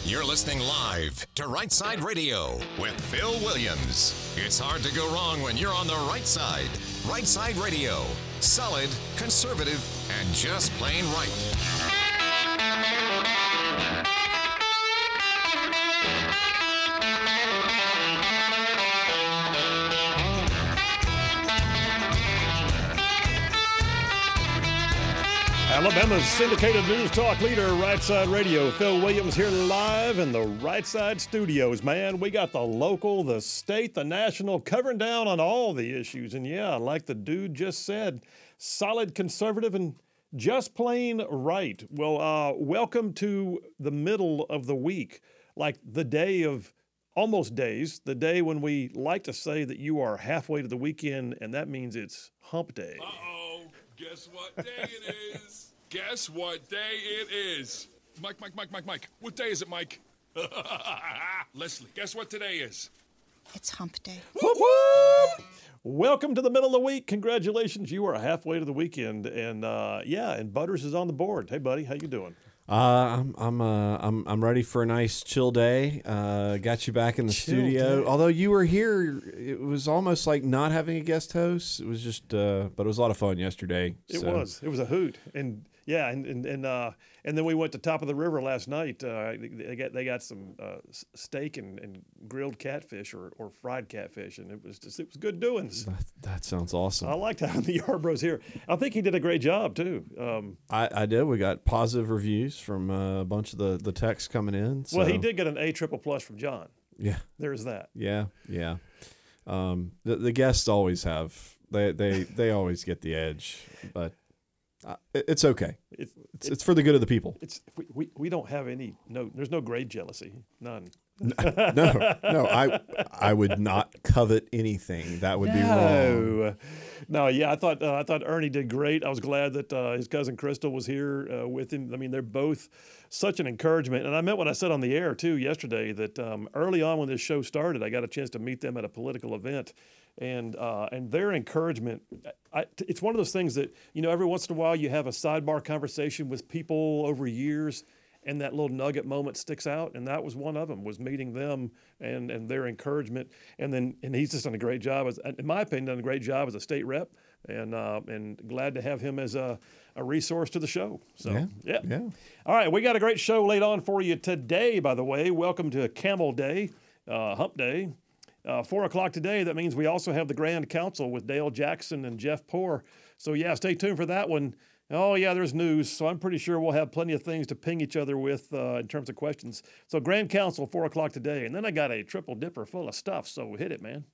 You're listening live to Right Side Radio with Phil Williams. It's hard to go wrong when you're on the right side. Right Side Radio. Solid, conservative, and just plain right. Alabama's syndicated news talk leader, Right Side Radio. Phil Williams here live in the Right Side studios, man. We got the local, the state, the national, covering down on all the issues. And yeah, like the dude just said, solid, conservative, and just plain right. Well, welcome to the middle of the week, like the day of almost days, the day when we like to say that you are halfway to the weekend, and that means it's hump day. Uh-oh. Guess what day it is? Guess what day it is? Mike. What day is it, Mike? Leslie, guess what today is? It's hump day. Whoop, whoop. Welcome to the middle of the week. Congratulations, you are halfway to the weekend, and and Butters is on the board. Hey, buddy, how you doing? I'm ready for a nice chill day. Got you back in the studio. Day. Although you were here, it was almost like not having a guest host. It was just, but it was a lot of fun yesterday. It was a hoot, and yeah, and then we went to Top of the River last night. They got some steak and grilled catfish or fried catfish, and it was good doings. That sounds awesome. I liked having the Yarbroughs here. I think he did a great job too. I did. We got positive reviews from a bunch of the texts coming in. So. Well, he did get an A+ from John. Yeah, there's that. Yeah. The guests always have. They always get the edge, but. It's okay. It's for the good of the people. We don't have any. No, there's no grade jealousy. None. No. I would not covet anything. That would be wrong. No. Yeah. I thought Ernie did great. I was glad that his cousin Crystal was here with him. I mean, they're both such an encouragement. And I meant what I said on the air too yesterday that early on when this show started, I got a chance to meet them at a political event. And their encouragement, it's one of those things that, every once in a while you have a sidebar conversation with people over years and that little nugget moment sticks out. And that was one of them, was meeting them and their encouragement. And he's just done a great job, in my opinion, done a great job as a state rep and glad to have him as a resource to the show. So, yeah. All right, we got a great show laid on for you today, by the way. Welcome to Camel Day, Hump Day. 4 o'clock today, that means we also have the Grand Council with Dale Jackson and Jeff Poore. So, yeah, stay tuned for that one. Oh, yeah, there's news. So I'm pretty sure we'll have plenty of things to ping each other with in terms of questions. So Grand Council, 4 o'clock today. And then I got a triple dipper full of stuff. So hit it, man.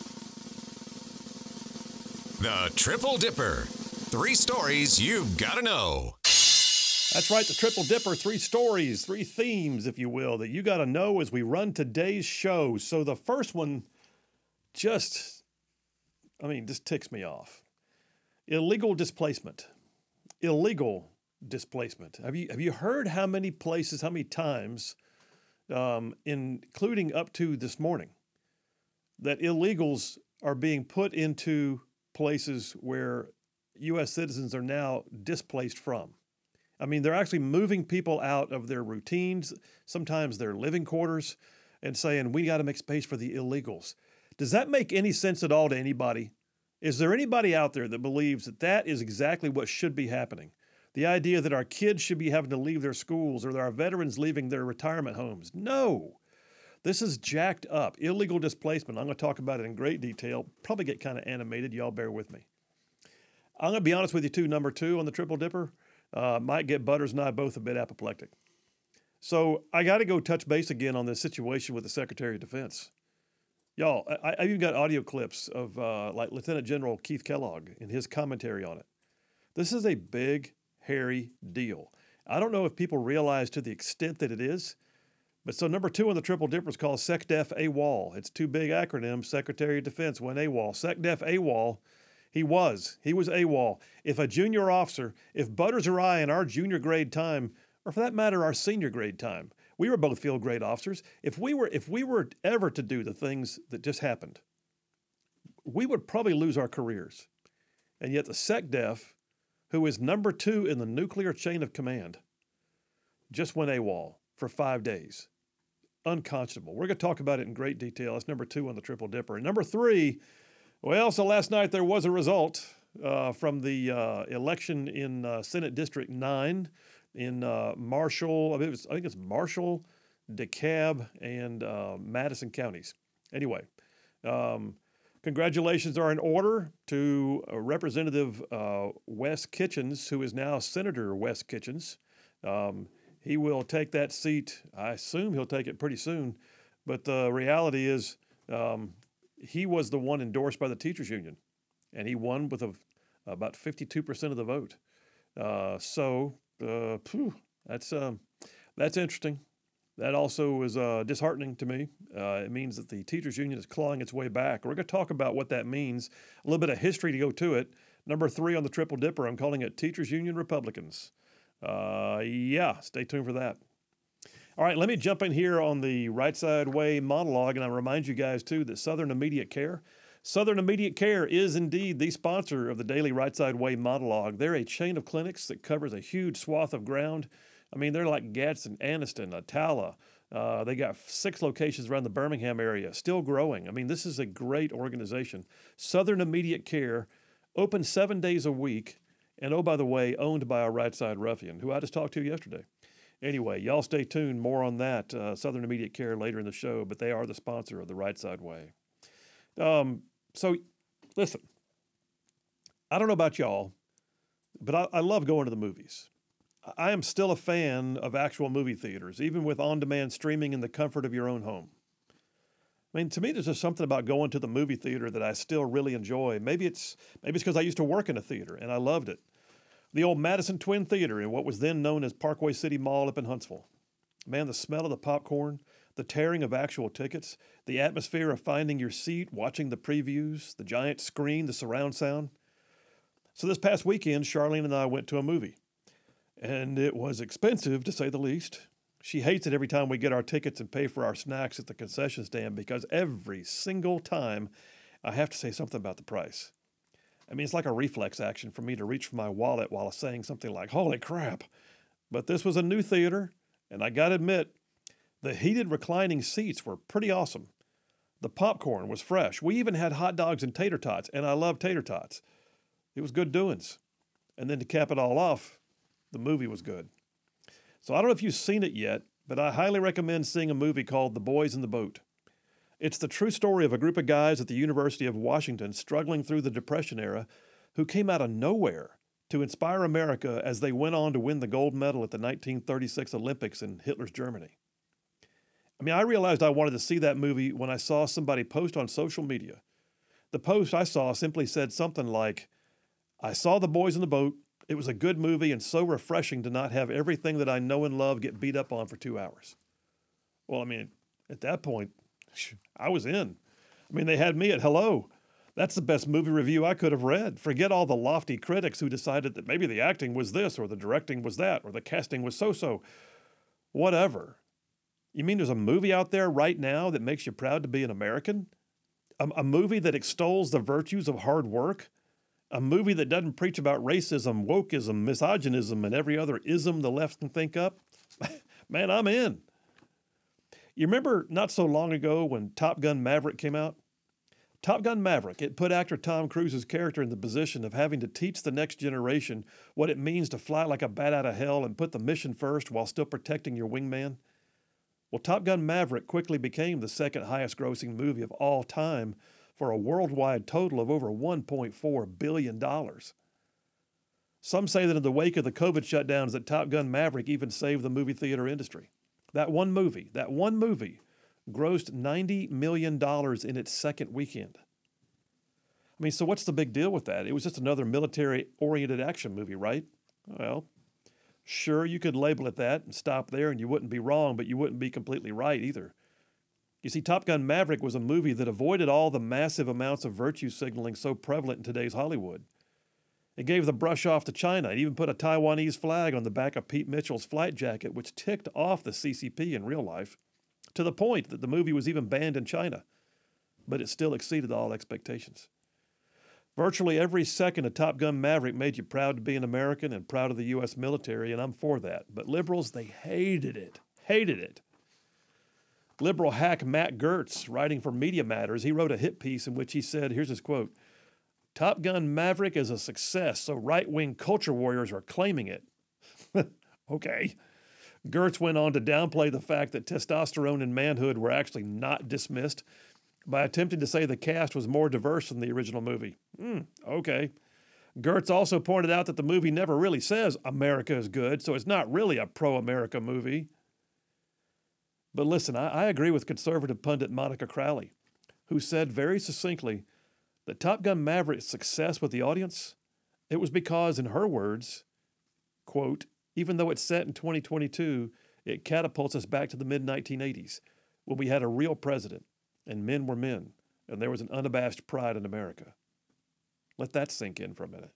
The Triple Dipper. 3 stories you've got to know. That's right, the Triple Dipper, 3 stories, 3 themes, if you will, that you got to know as we run today's show. So the first one just ticks me off. Illegal displacement. Illegal displacement. Have you heard how many places, how many times, including up to this morning, that illegals are being put into places where U.S. citizens are now displaced from? I mean, they're actually moving people out of their routines, sometimes their living quarters, and saying, we got to make space for the illegals. Does that make any sense at all to anybody? Is there anybody out there that believes that that is exactly what should be happening? The idea that our kids should be having to leave their schools or that our veterans leaving their retirement homes? No. This is jacked up. Illegal displacement. I'm going to talk about it in great detail. Probably get kind of animated. Y'all bear with me. I'm going to be honest with you, too. Number 2 on the Triple Dipper. Might get Butters and I both a bit apoplectic. So I got to go touch base again on this situation with the Secretary of Defense. Y'all, I even got audio clips of like Lieutenant General Keith Kellogg and his commentary on it. This is a big, hairy deal. I don't know if people realize to the extent that it is, but so number 2 on the Triple Dipper is called SecDef AWOL. It's 2 big acronyms. Secretary of Defense went AWOL. SecDef AWOL. He was AWOL. If a junior officer, if Butters or I in our junior grade time, or for that matter, our senior grade time, we were both field grade officers. If we were ever to do the things that just happened, we would probably lose our careers. And yet the SecDef, who is number 2 in the nuclear chain of command, just went AWOL for 5 days. unconscionable. We're going to talk about it in great detail. That's number 2 on the Triple Dipper. And number 3, well, so last night there was a result from the election in Senate District 9 in Marshall. I think it's Marshall, DeKalb, and Madison counties. Anyway, congratulations are in order to Representative Wes Kitchens, who is now Senator Wes Kitchens. He will take that seat. I assume he'll take it pretty soon. But the reality is he was the one endorsed by the teachers union, and he won with about 52% of the vote. That's interesting. That also is disheartening to me. It means that the teachers union is clawing its way back. We're going to talk about what that means, a little bit of history to go to it. Number 3 on the Triple Dipper, I'm calling it Teachers Union Republicans. Stay tuned for that. All right, let me jump in here on the Right Side Way monologue, and I remind you guys, too, that Southern Immediate Care is indeed the sponsor of the daily Right Side Way monologue. They're a chain of clinics that covers a huge swath of ground. I mean, they're like Gadsden, Anniston, Attala. They got 6 locations around the Birmingham area, still growing. I mean, this is a great organization. Southern Immediate Care, open 7 days a week, and oh, by the way, owned by a Right Side Ruffian, who I just talked to yesterday. Anyway, y'all stay tuned. More on that, Southern Immediate Care, later in the show, but they are the sponsor of the Right Side Way. So, listen, I don't know about y'all, but I love going to the movies. I am still a fan of actual movie theaters, even with on-demand streaming in the comfort of your own home. I mean, to me, there's just something about going to the movie theater that I still really enjoy. Maybe it's because I used to work in a theater and I loved it. The old Madison Twin Theater in what was then known as Parkway City Mall up in Huntsville. Man, the smell of the popcorn, the tearing of actual tickets, the atmosphere of finding your seat, watching the previews, the giant screen, the surround sound. So this past weekend, Charlene and I went to a movie. And it was expensive, to say the least. She hates it every time we get our tickets and pay for our snacks at the concession stand because every single time I have to say something about the price. I mean, it's like a reflex action for me to reach for my wallet while saying something like, holy crap. But this was a new theater, and I got to admit, the heated reclining seats were pretty awesome. The popcorn was fresh. We even had hot dogs and tater tots, and I love tater tots. It was good doings. And then to cap it all off, the movie was good. So I don't know if you've seen it yet, but I highly recommend seeing a movie called The Boys in the Boat. It's the true story of a group of guys at the University of Washington struggling through the Depression era who came out of nowhere to inspire America as they went on to win the gold medal at the 1936 Olympics in Hitler's Germany. I mean, I realized I wanted to see that movie when I saw somebody post on social media. The post I saw simply said something like, I saw The Boys in the Boat. It was a good movie and so refreshing to not have everything that I know and love get beat up on for 2 hours. Well, I mean, at that point, I was in. I mean, they had me at hello. That's the best movie review I could have read. Forget all the lofty critics who decided that maybe the acting was this or the directing was that or the casting was so-so. Whatever. You mean there's a movie out there right now that makes you proud to be an American? A movie that extols the virtues of hard work? A movie that doesn't preach about racism, wokeism, misogynism, and every other ism the left can think up? Man, I'm in. You remember not so long ago when Top Gun Maverick came out? Top Gun Maverick, it put actor Tom Cruise's character in the position of having to teach the next generation what it means to fly like a bat out of hell and put the mission first while still protecting your wingman. Well, Top Gun Maverick quickly became the second highest grossing movie of all time for a worldwide total of over $1.4 billion. Some say that in the wake of the COVID shutdowns that Top Gun Maverick even saved the movie theater industry. That one movie grossed $90 million in its second weekend. I mean, so what's the big deal with that? It was just another military-oriented action movie, right? Well, sure, you could label it that and stop there and you wouldn't be wrong, but you wouldn't be completely right either. You see, Top Gun Maverick was a movie that avoided all the massive amounts of virtue signaling so prevalent in today's Hollywood. It gave the brush off to China. It even put a Taiwanese flag on the back of Pete Mitchell's flight jacket, which ticked off the CCP in real life, to the point that the movie was even banned in China. But it still exceeded all expectations. Virtually every second of Top Gun Maverick made you proud to be an American and proud of the U.S. military, and I'm for that. But liberals, they hated it. Liberal hack Matt Gertz, writing for Media Matters, he wrote a hit piece in which he said, here's his quote, "Top Gun Maverick is a success, so right-wing culture warriors are claiming it." Okay. Gertz went on to downplay the fact that testosterone and manhood were actually not dismissed by attempting to say the cast was more diverse than the original movie. Okay. Gertz also pointed out that the movie never really says America is good, so it's not really a pro-America movie. But listen, I agree with conservative pundit Monica Crowley, who said very succinctly that Top Gun Maverick's success with the audience, it was because, in her words, quote, "Even though it's set in 2022, it catapults us back to the mid-1980s, when we had a real president, and men were men, and there was an unabashed pride in America." Let that sink in for a minute.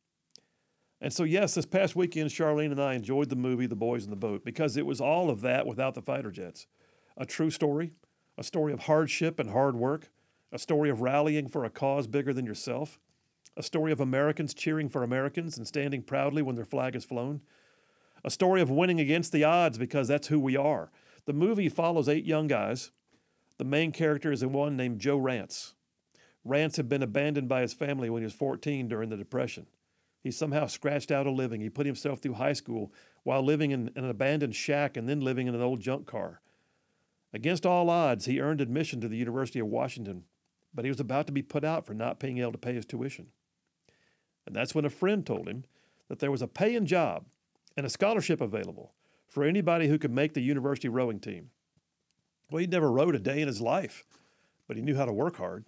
And so, yes, this past weekend, Charlene and I enjoyed the movie The Boys in the Boat because it was all of that without the fighter jets. A true story, a story of hardship and hard work, a story of rallying for a cause bigger than yourself, a story of Americans cheering for Americans and standing proudly when their flag is flown, a story of winning against the odds because that's who we are. The movie follows 8 young guys. The main character is one named Joe Rance. Rance had been abandoned by his family when he was 14 during the Depression. He somehow scratched out a living. He put himself through high school while living in an abandoned shack and then living in an old junk car. Against all odds, he earned admission to the University of Washington, but he was about to be put out for not being able to pay his tuition. And that's when a friend told him that there was a paying job and a scholarship available for anybody who could make the university rowing team. Well, he'd never rowed a day in his life, but he knew how to work hard.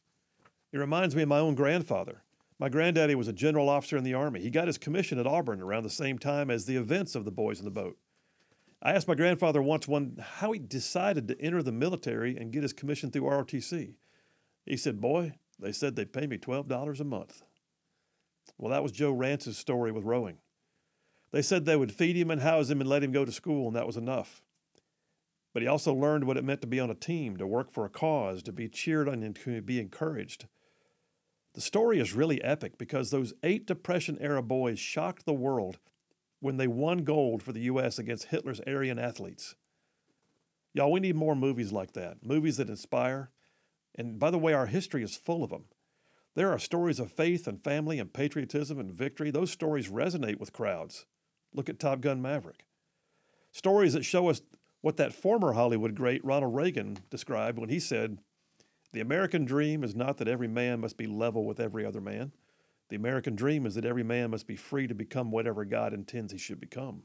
It reminds me of my own grandfather. My granddaddy was a general officer in the Army. He got his commission at Auburn around the same time as the events of The Boys in the Boat. I asked my grandfather once how he decided to enter the military and get his commission through ROTC. He said, "Boy, they said they'd pay me $12 a month." Well, that was Joe Rance's story with rowing. They said they would feed him and house him and let him go to school, and that was enough. But he also learned what it meant to be on a team, to work for a cause, to be cheered on and to be encouraged. The story is really epic because those 8 Depression-era boys shocked the world when they won gold for the U.S. against Hitler's Aryan athletes. Y'all, we need more movies like that, movies that inspire. And by the way, our history is full of them. There are stories of faith and family and patriotism and victory. Those stories resonate with crowds. Look at Top Gun Maverick. Stories that show us what that former Hollywood great Ronald Reagan described when he said, "The American dream is not that every man must be level with every other man. The American dream is that every man must be free to become whatever God intends he should become."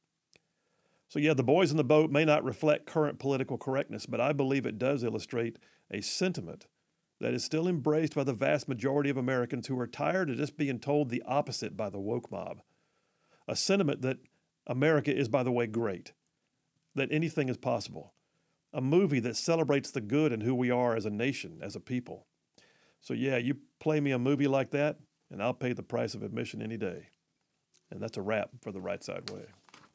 So yeah, The Boys in the Boat may not reflect current political correctness, but I believe it does illustrate a sentiment that is still embraced by the vast majority of Americans who are tired of just being told the opposite by the woke mob. A sentiment that America is, by the way, great, that anything is possible. A movie that celebrates the good and who we are as a nation, as a people. So yeah, you play me a movie like that, and I'll pay the price of admission any day. And that's a wrap for The Right Side Way.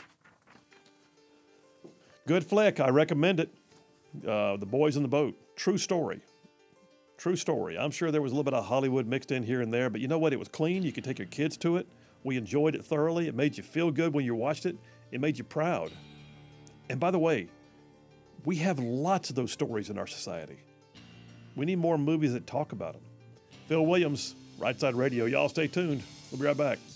Good flick. I recommend it. The Boys in the Boat. True story. True story. I'm sure there was a little bit of Hollywood mixed in here and there, but you know what? It was clean. You could take your kids to it. We enjoyed it thoroughly. It made you feel good when you watched it. It made you proud. And by the way, we have lots of those stories in our society. We need more movies that talk about them. Phil Williams, Right Side Radio. Y'all stay tuned. We'll be right back.